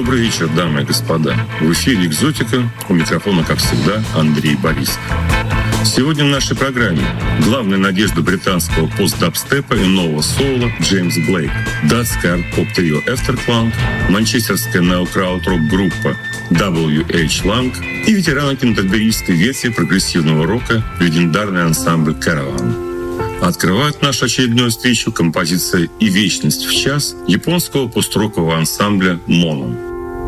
Добрый вечер, дамы и господа. В эфире «Экзотика». У микрофона, как всегда, Андрей Борисов. Сегодня в нашей программе главная надежда британского пост-дабстепа и нового соула Джеймс Блейк, датская арт-поп-трио Efterklang, манчестерская неокрауд-рок-группа W.H. Lang и ветераны кентерберийской ветви прогрессивного рока легендарный ансамбль Caravan. Открывает нашу очередную встречу композиция «И вечность в час» японского пост-рокового ансамбля «Mono».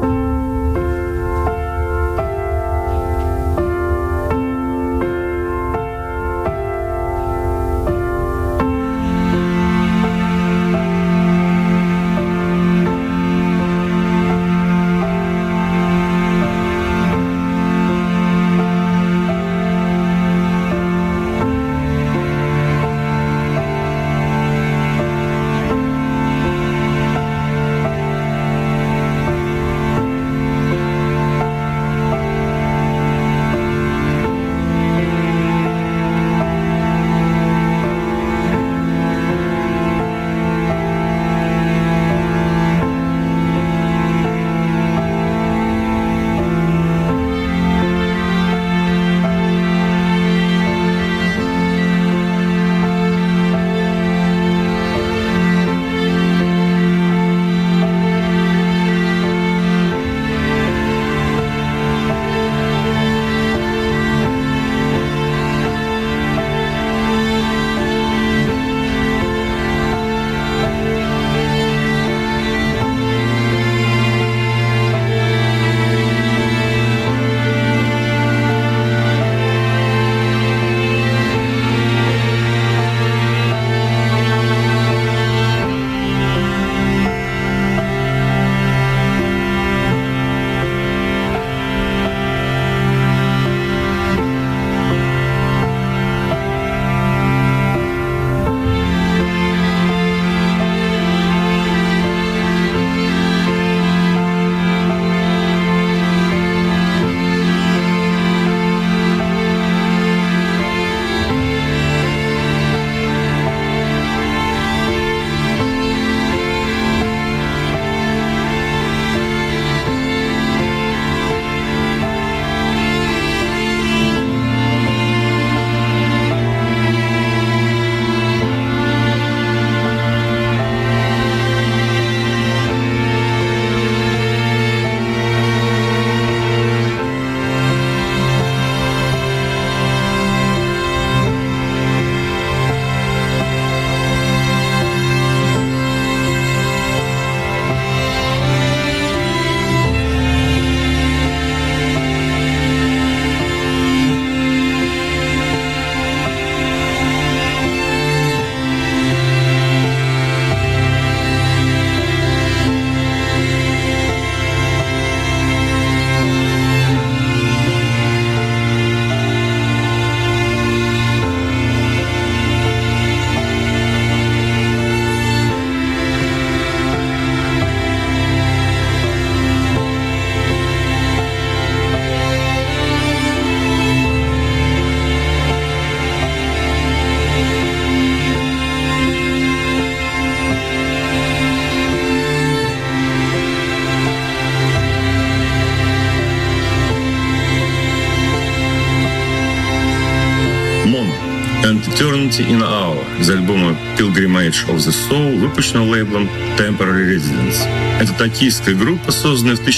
Eternity in an Hour из альбома Pilgrimage of the Soul, выпущенного лейблом Temporary Residence. Это токийская группа, созданная в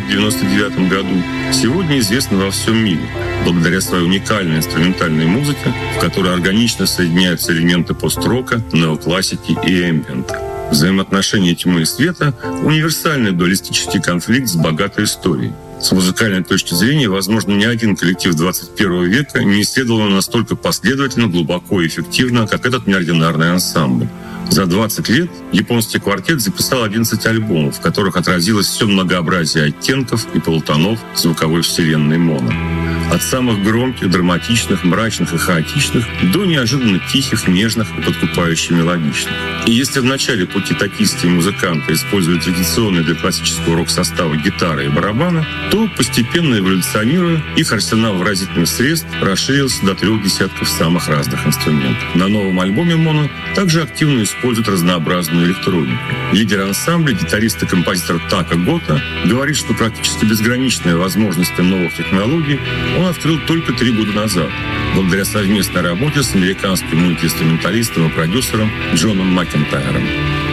1999 году, сегодня известна во всем мире благодаря своей уникальной инструментальной музыке, в которой органично соединяются элементы пост-рока, неоклассики и эмбиента. Взаимоотношения тьмы и света — универсальный дуалистический конфликт с богатой историей. С музыкальной точки зрения, возможно, ни один коллектив 21 века не исследовал настолько последовательно, глубоко и эффективно, как этот неординарный ансамбль. За 20 лет японский квартет записал 11 альбомов, в которых отразилось все многообразие оттенков и полутонов звуковой вселенной Mono. От самых громких, драматичных, мрачных и хаотичных до неожиданно тихих, нежных и подкупающе мелодичных. И если в начале пути токийские музыканты используют традиционные для классического рок-состава гитары и барабаны, то, постепенно эволюционируя, их арсенал выразительных средств расширился до 3 десятков самых разных инструментов. На новом альбоме Моно также активно используют разнообразную электронику. Лидер ансамбля, гитарист и композитор Така Гота, говорит, что практически безграничные возможности новых технологий он открыл только 3 года назад, благодаря совместной работе с американским мультиинструменталистом и продюсером Джоном Макентайром.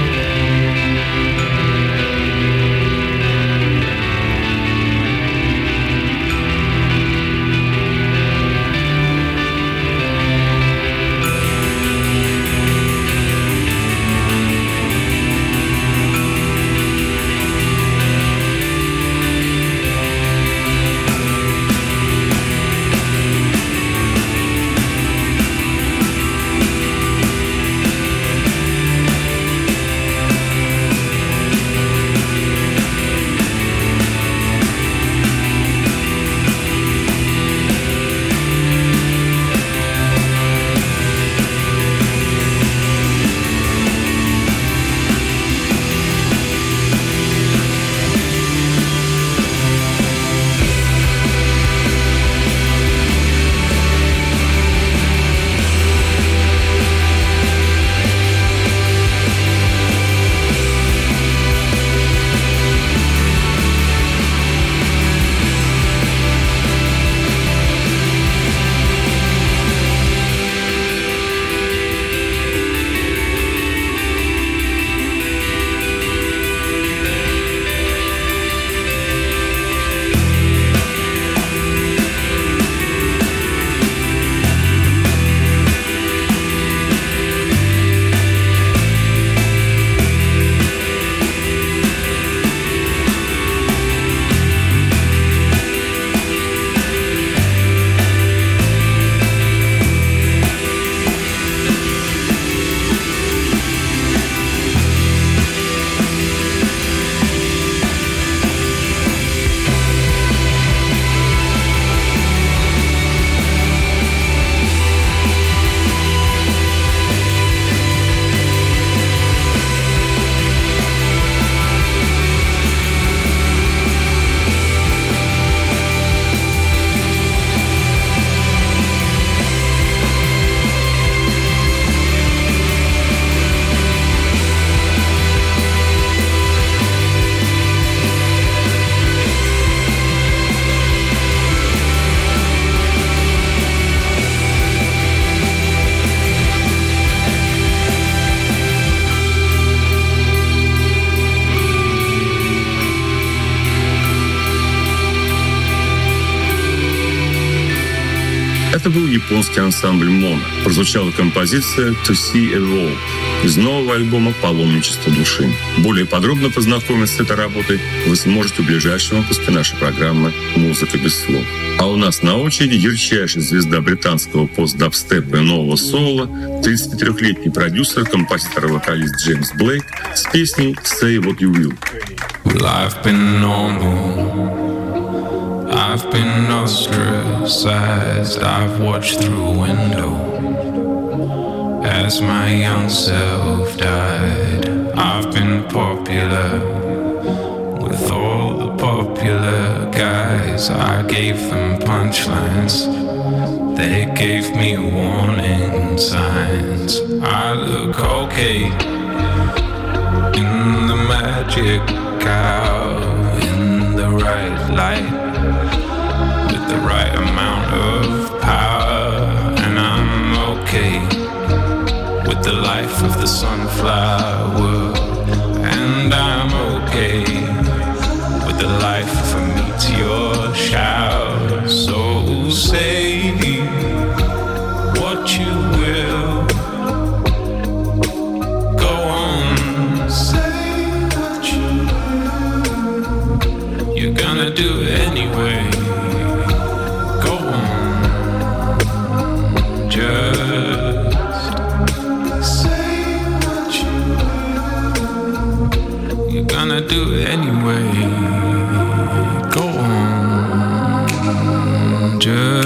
Это был японский ансамбль Моно. Прозвучала композиция «To See a World» из нового альбома «Паломничество души». Более подробно познакомиться с этой работой вы сможете в ближайшем выпуске нашей программы «Музыка без слов». А у нас на очереди ярчайшая звезда британского пост-дабстепа и нового соула, 33-летний продюсер, композитор и вокалист Джеймс Блейк с песней «Say What You Will». Life been normal. I've been ostracized, I've watched through a window as my young self died. I've been popular with all the popular guys. I gave them punchlines, they gave me warning signs. I look okay in the magic hour, in the right light, with the right amount of power. And I'm okay with the life of the sunflower. And I'm okay with the life of a meteor shower. So say what you will, go on, say what you will. You're gonna do it anyway. Gonna do it anyway. Go on, just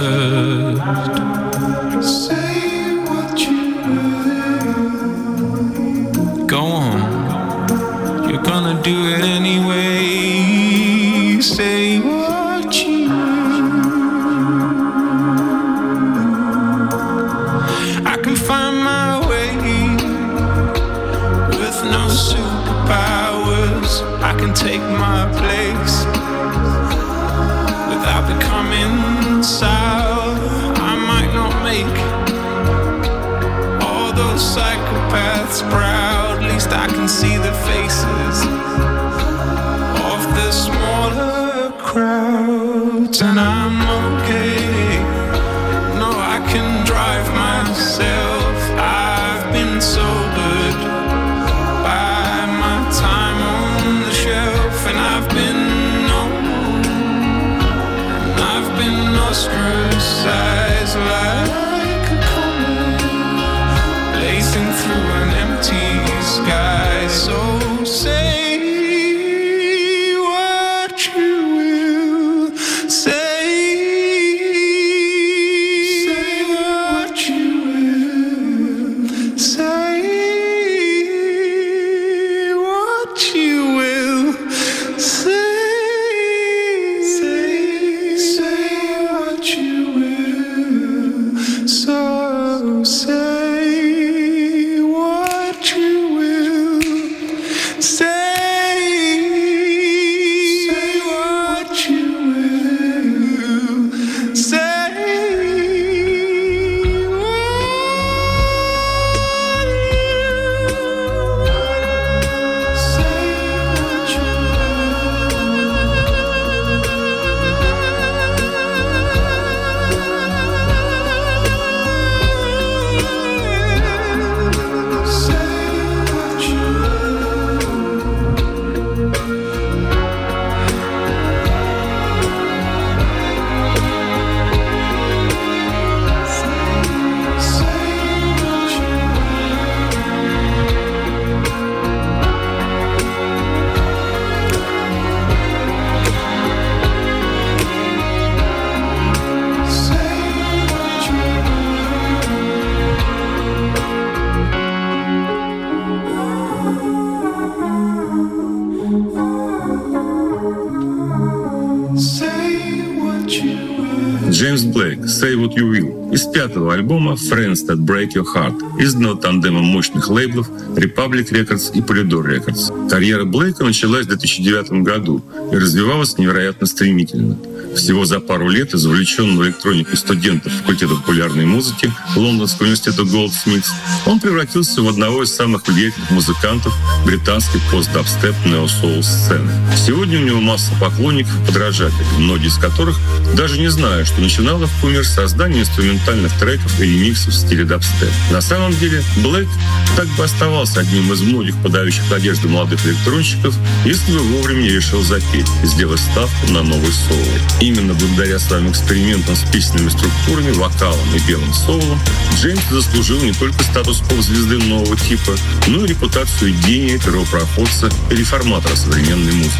«Say What You Will» из 5-го альбома «Friends That Break Your Heart», изданного тандемом мощных лейблов Republic Records и Polydor Records. Карьера Блейка началась в 2009 году и развивалась невероятно стремительно. Всего за пару лет из увлеченного электроникой студента факультета популярной музыки Лондонского университета Goldsmiths он превратился в одного из самых влиятельных музыкантов британской пост-дабстеп нео-соул сцены. Сегодня у него масса поклонников и подражателей, многие из которых даже не знают, что начинало в Кумер с создания инструментальных треков и ремиксов в стиле дабстеп. На самом деле Блейк так бы оставался одним из многих подающих надежды молодых электронщиков, если бы вовремя не решил запеть и сделать ставку на новый соул. Именно благодаря своим экспериментам с песенными структурами, вокалом и белым соулом Джеймс заслужил не только статус поп-звезды нового типа, но и репутацию гения, первопроходца и реформатора современной музыки.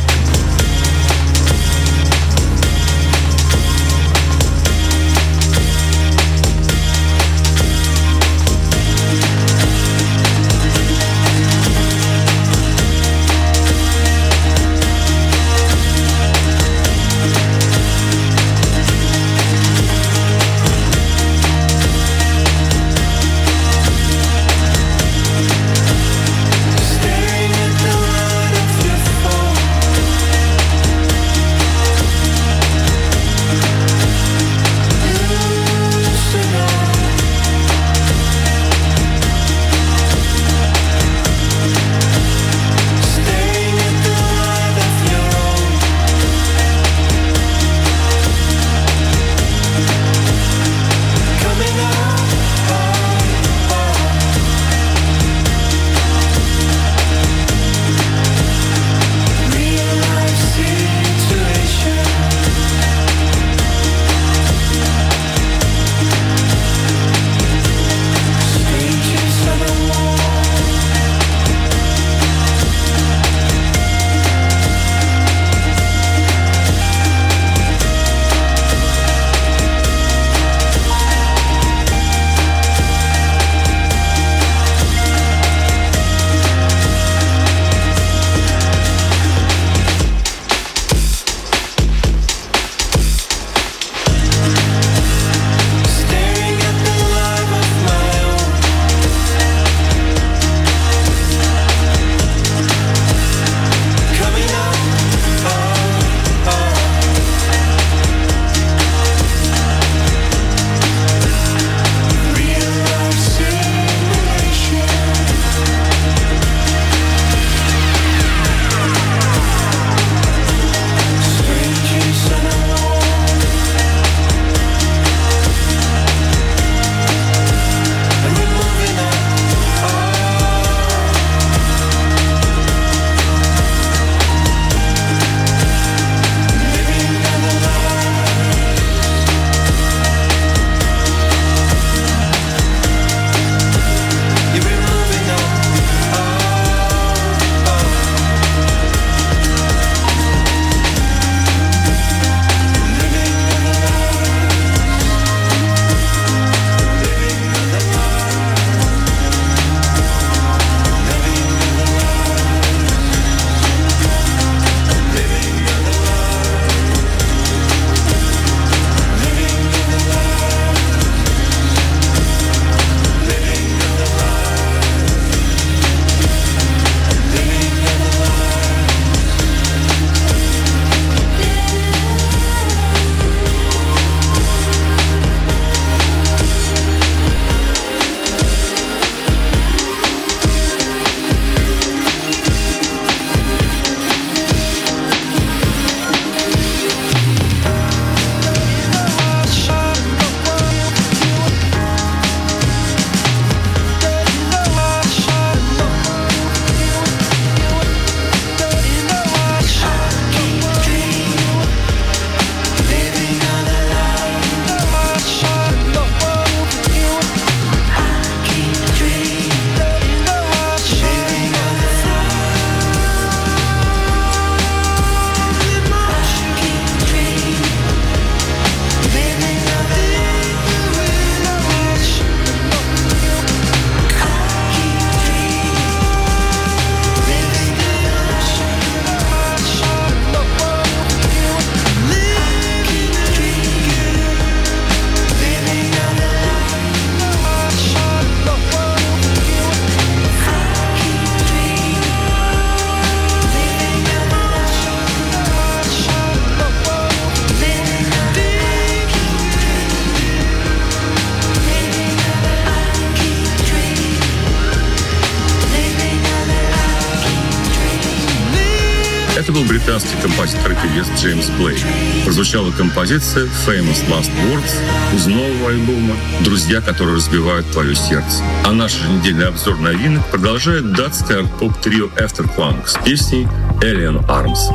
Это был британский композитор и певец Джеймс Блейк. Прозвучала композиция «Famous Last Words» из нового альбома «Друзья, которые разбивают твое сердце». А наш еженедельный обзор новинок продолжает датское арт-поп-трио Afterclang с песней «Alien Arms».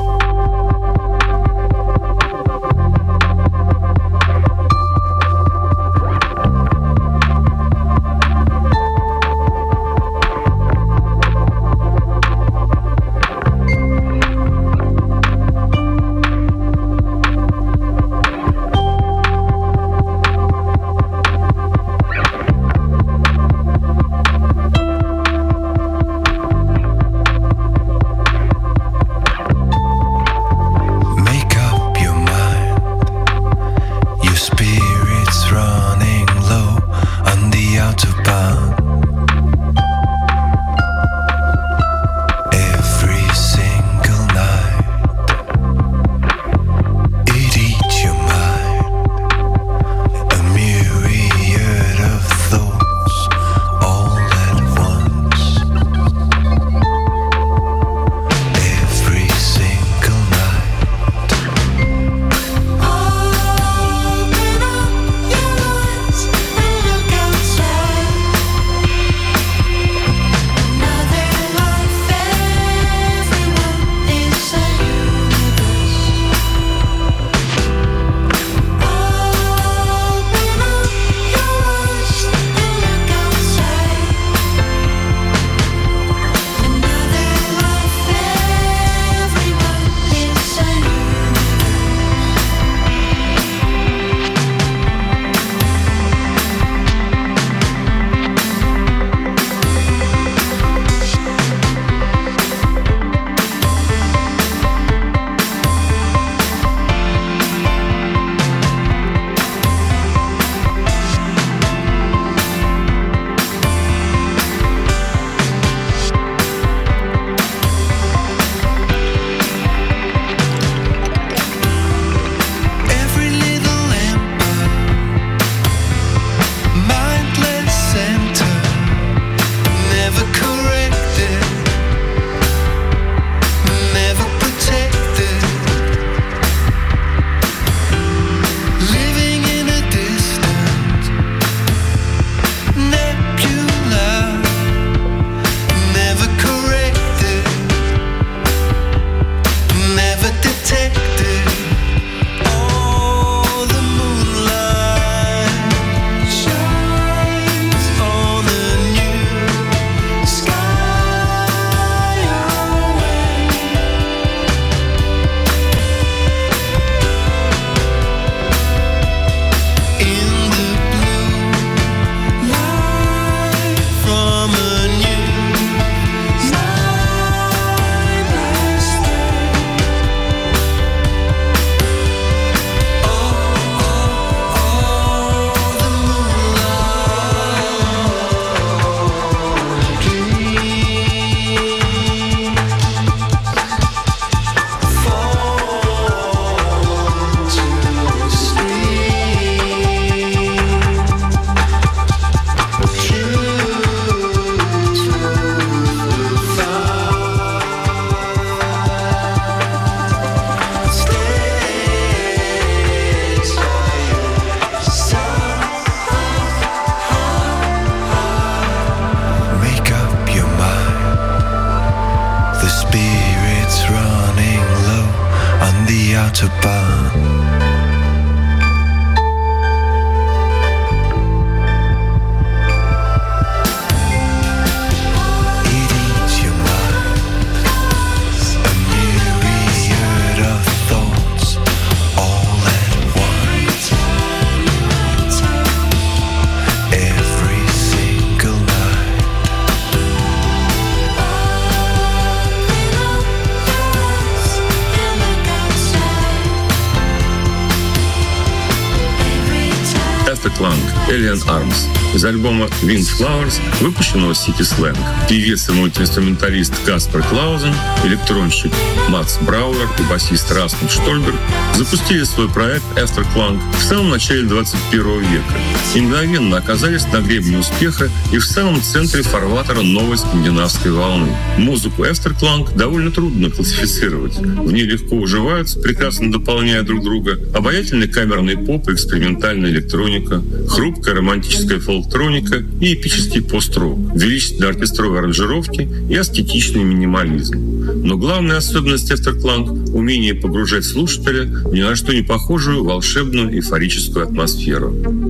Alien Arms из альбома Windflowers, выпущенного City Slang. Певец и мультиинструменталист Каспер Клаузен, электронщик Матс Браулер и басист Расмус Штольберг запустили свой проект Afterklang в самом начале 21 века и мгновенно оказались на гребне успеха и в самом центре фарватера новой скандинавской волны. Музыку Afterklang довольно трудно классифицировать. В ней легко уживаются, прекрасно дополняя друг друга, обаятельный камерный поп и экспериментальная электроника, хрупкая романтическая фолктроника и эпический пост-рок, величественные оркестровые аранжировки и аскетичный минимализм. Но главная особенность Afterklang — умение погружать слушателя в ни на что не похожую волшебную эйфорическую атмосферу.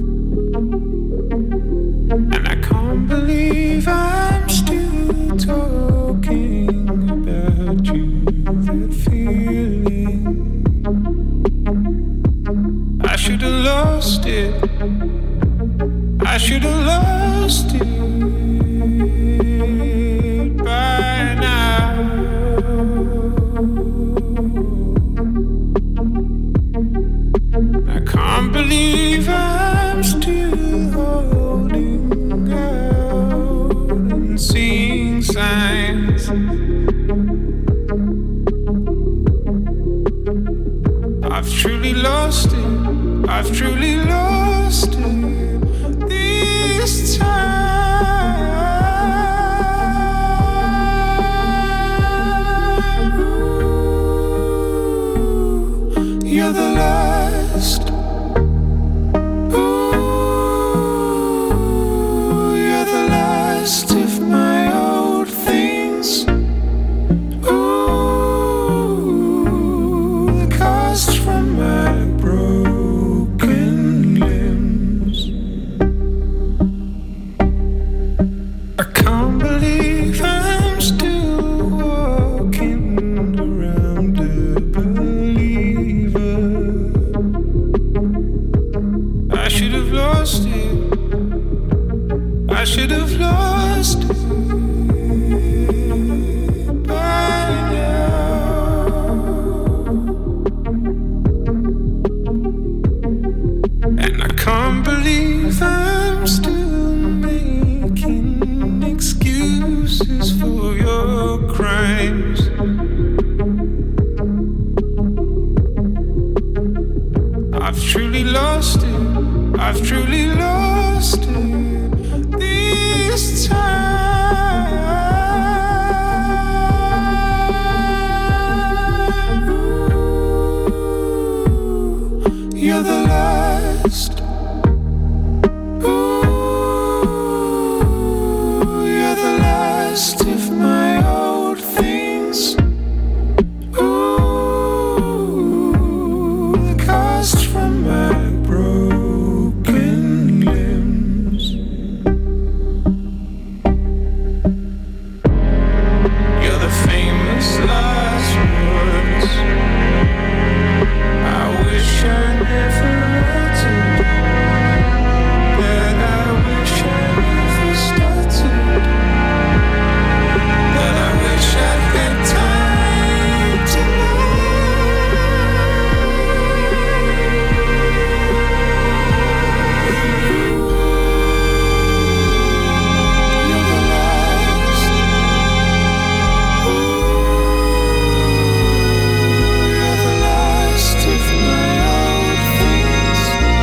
I should have lost it by now. I can't believe I'm still holding out and seeing signs. I've truly lost it. I've truly lost it this time. Ooh, you're the last. Ooh, you're the last of my old things. Ooh, the cost from my broken limbs. I can't believe I'm still walking around a believer. I should have lost it. I should have lost it by now. And I can't believe I'm still making excuses for your crimes. I've truly lost it. I've truly lost it this time. Ooh, you're the last. Ooh, you're the last of my old things. Ooh, the cost from my broken limbs. You're the famous last words. I wish I never uttered. That I wish I never started. That I wish I had time to know. You're the last. You're the last of my old things.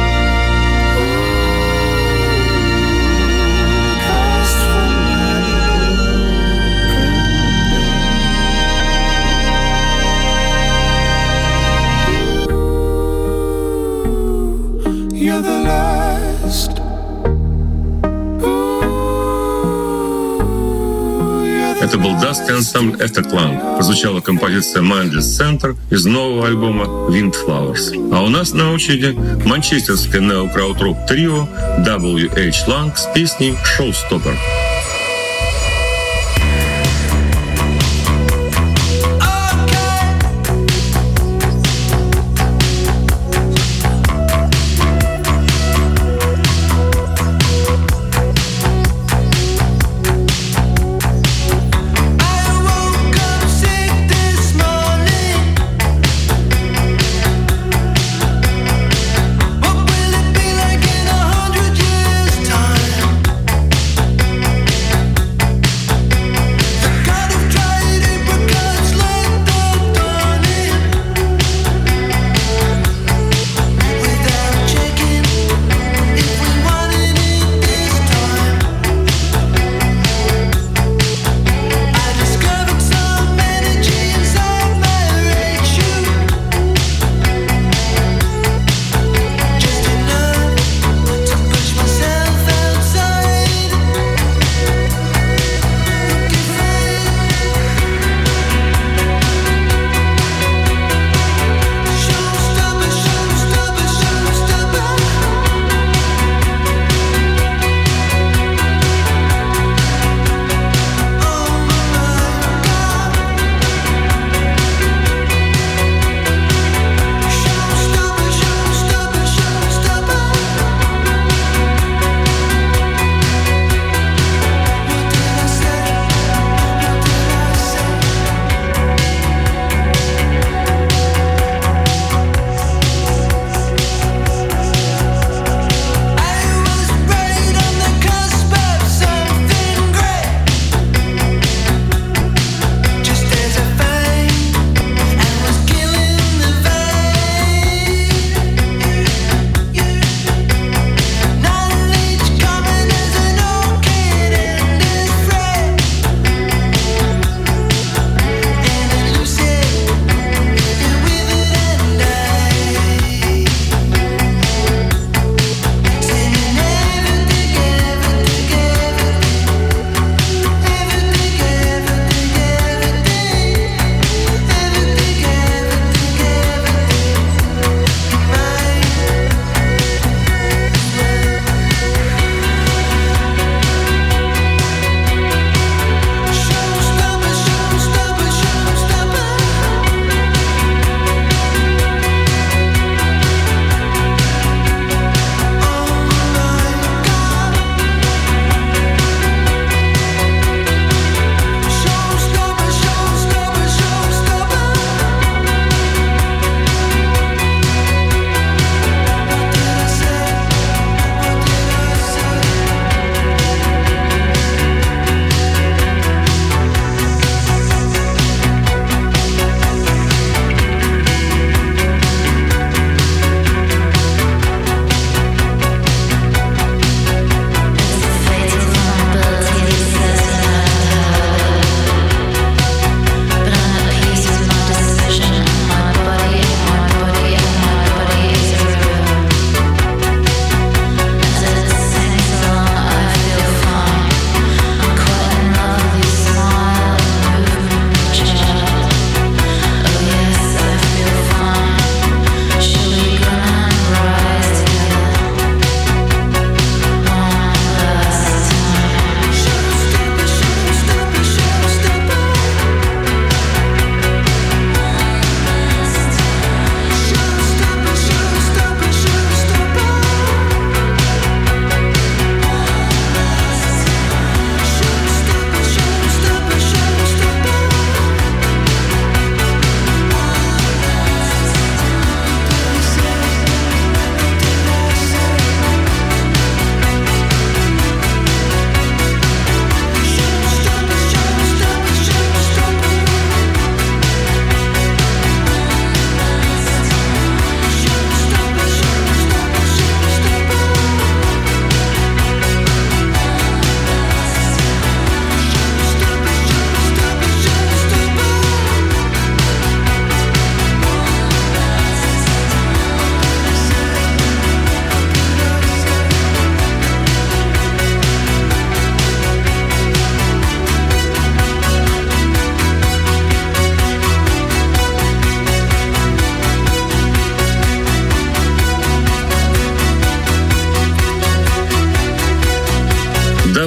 Cast from my broken. You're the last. Это был датский ансамбль Afterklang. Прозвучала композиция Mindless Center из нового альбома Windflowers. А у нас на очереди манчестерское нео-крауд-рок трио W.H. Lang с песней «Showstopper». I woke up sick this morning. What will it be like in 100 years?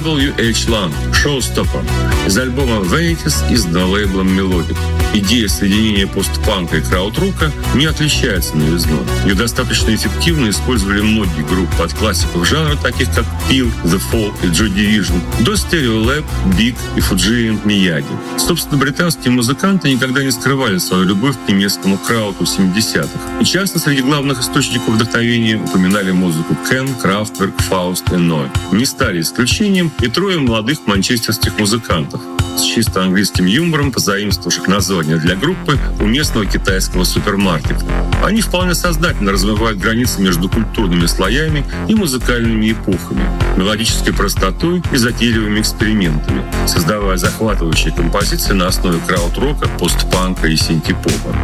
W.H. Lang «Showstopper» из альбома «Vanities» издан лейблом Melodic. Идея соединения постпанка и краудрока не отличается новизной. Ее достаточно эффективно использовали многие группы от классиков жанра, таких как Peel, The Fall и Joy Division, до Stereolab, Big и Fujian Miyagi. Собственно, британские музыканты никогда не скрывали свою любовь к немецкому крауду 70-х. И часто среди главных источников вдохновения упоминали музыку Кен, Kraftwerk, Faust и Ной. Не стали исключением и трое молодых манчестерских музыкантов с чисто английским юмором, позаимствовавших название для группы у местного китайского супермаркета. Они вполне сознательно размывают границы между культурными слоями и музыкальными эпохами, мелодической простотой и затейливыми экспериментами, создавая захватывающие композиции на основе крауд-рока, постпанка и синти-попа.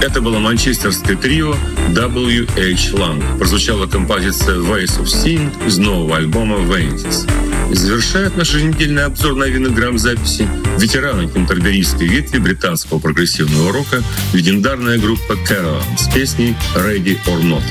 Это было манчестерское трио W.H. Lang. Прозвучала композиция «Ways of Seeing» из нового альбома «Vanities». И завершает наш еженедельный обзор новинок грамм-записи ветераны кентерберийской ветви британского прогрессивного рока, легендарная группа Caravan с песней «Ready or Not».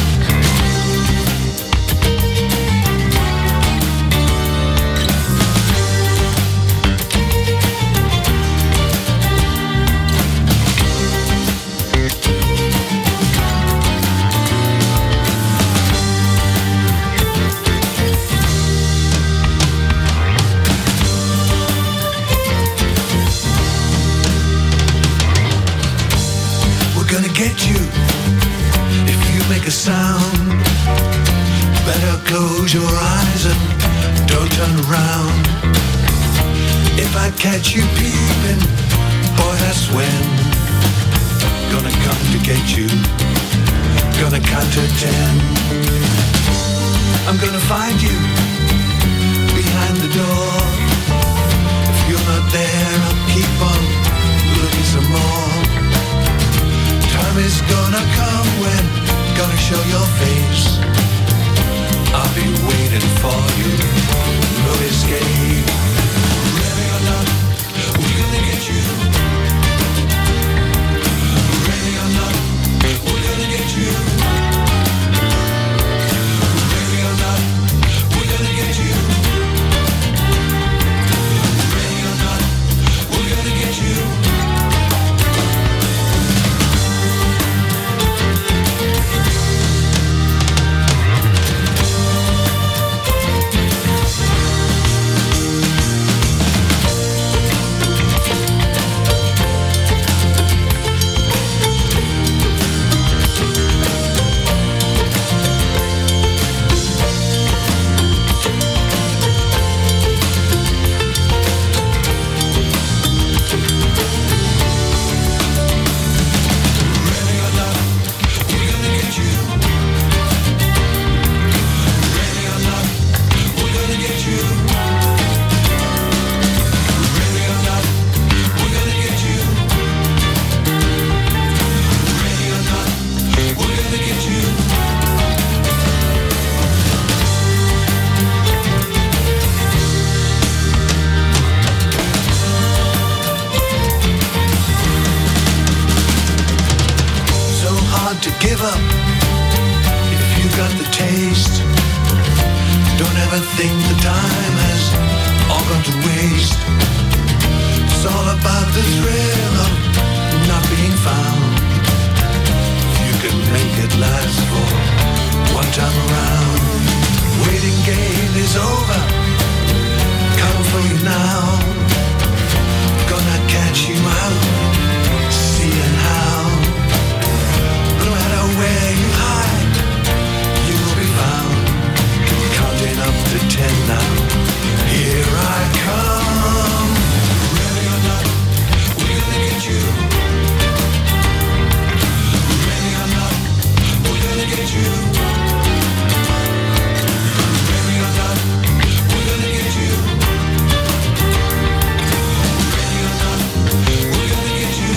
Get you if you make a sound. Better close your eyes and don't turn around. If I catch you peeping, boy, that's when gonna come to get you. Gonna count to 10. I'm gonna find you behind the door. If you're not there, I'll keep on looking some more. Time is gonna come when gonna show your face. I'll be waiting for you. No escape. Ready or not, we're gonna get you. Ready or not, we're gonna get you. Ready or not, we're gonna get you. Ready or not, we're gonna get you. To give up if you got the taste. Don't ever think the time has all gone to waste. It's all about the thrill of not being found. If you can make it last for one time around. Waiting game is over. Come for you now. Gonna catch you out. Seeing how. Where you hide, you will be found. Counting up to 10 now. Here I come. Ready or not, we're gonna get you. Ready or not, we're gonna get you. Ready or not, we're gonna get you. Ready or not, we're gonna get you.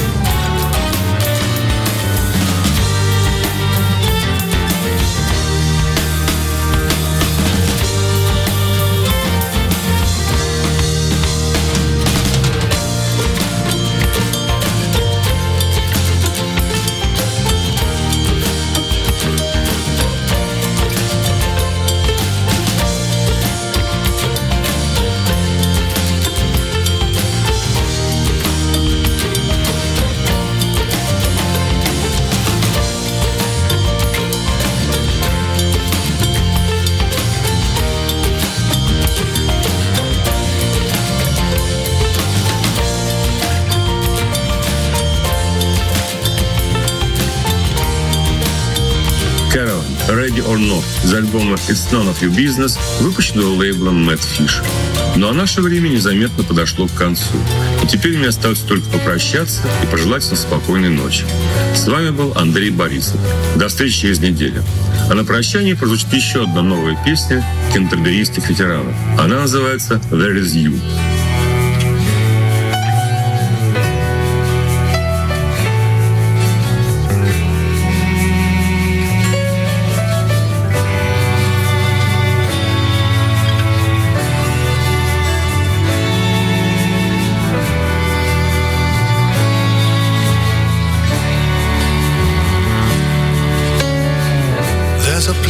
«Ready or Not» из альбома «It's None of Your Business», выпущенного лейблом Mad Fish. Ну а наше время незаметно подошло к концу. И теперь мне остается только попрощаться и пожелать всем спокойной ночи. С вами был Андрей Борисов. До встречи через неделю. А на прощание прозвучит еще одна новая песня кентерберийских ветеранов. Она называется «There is You».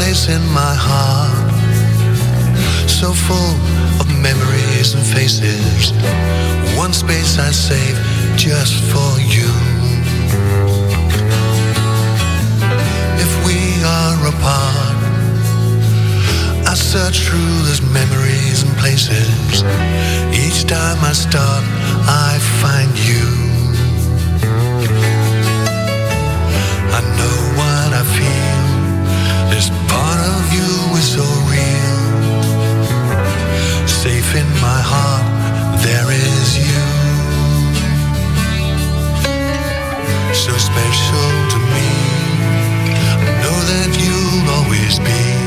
place in my heart, so full of memories and faces. One space I save just for you. If we are apart, I search through those memories and places. Each time I start, I find you. I know what I feel. This part of you is so real. Safe in my heart, there is you. So special to me. I know that you'll always be